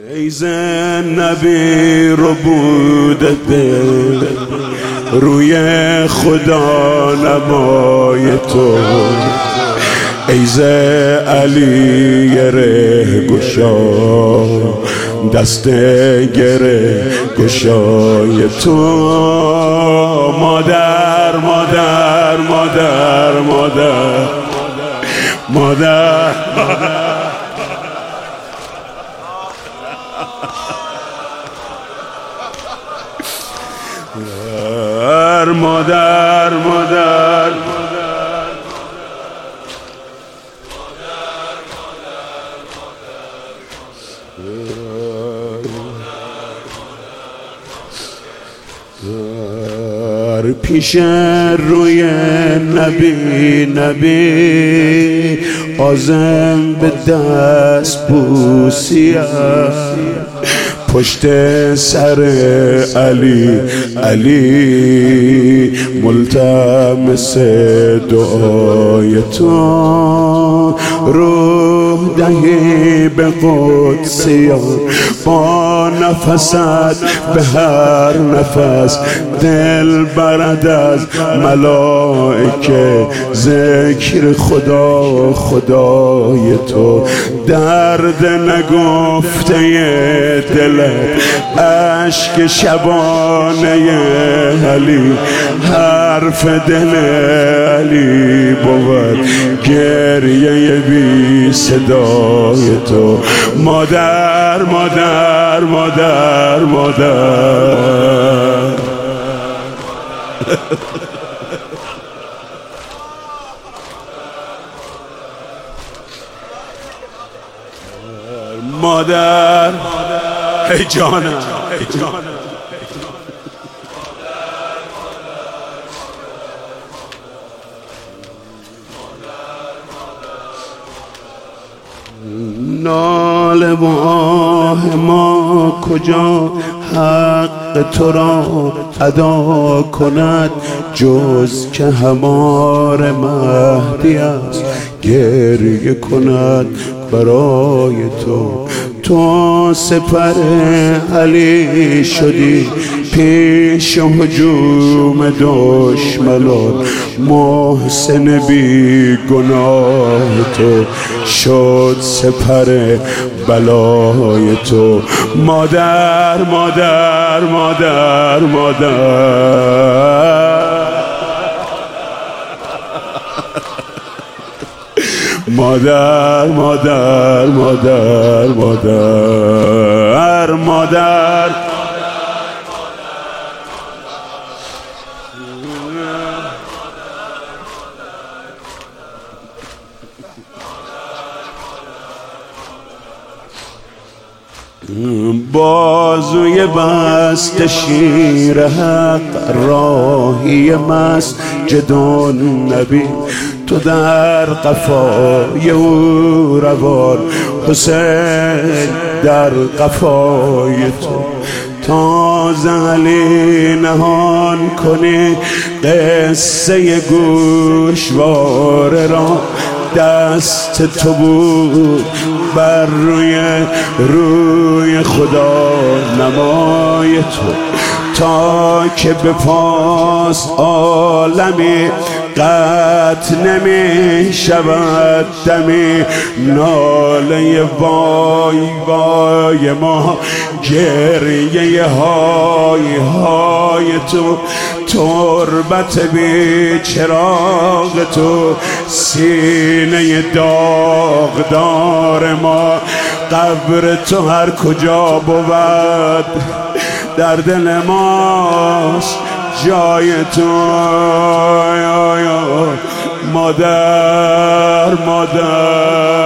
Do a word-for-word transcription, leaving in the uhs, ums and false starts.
ای زنبی رو بوده دل روی خدا نمای تو، ای ز علی گره گشا دست گره گشای تو. مادر مادر مادر مادر مادر مادر مادر در پیش روی نبی نبی آزم به دست بوسیم، پشت سر علی علی ملتمس دعای تو. روح دهی به قدسیان با نفست به هر نفس، دل برد از ملائکه ذکر خدا خدای تو. درد نگفته دلت عشق شبانه علی، حرف دل علی بود گریه بی صدای تو. مادر مادر مادر مادر مادر ای جانم ای جانم ناله و آه ما کجا حق تو را ادا کند، جز که همار مهدی است گریه کند برای تو. تو سپر علی شدی پیش هجوم دشمنان، محسن بی گناه تو شد سپر بلای تو. مادر مادر مادر مادر مادر مادر مادر مادر مادر بازوی بست شیر حق راهی مسجد نبی، تو در قفای او روان حسین در قفای تو. تازه علی نهان کنی قصه گوشواره را، دست تو بود بر روی روی خدا نمای تو. تا که به پاس عالمی قطع نمی شود دمی، ناله وای وای ما گریه های های تو. تربت بی چراغ تو سینه داغدار ما، قبر تو هر کجا بود در دل ماست جای تو. مادر مادر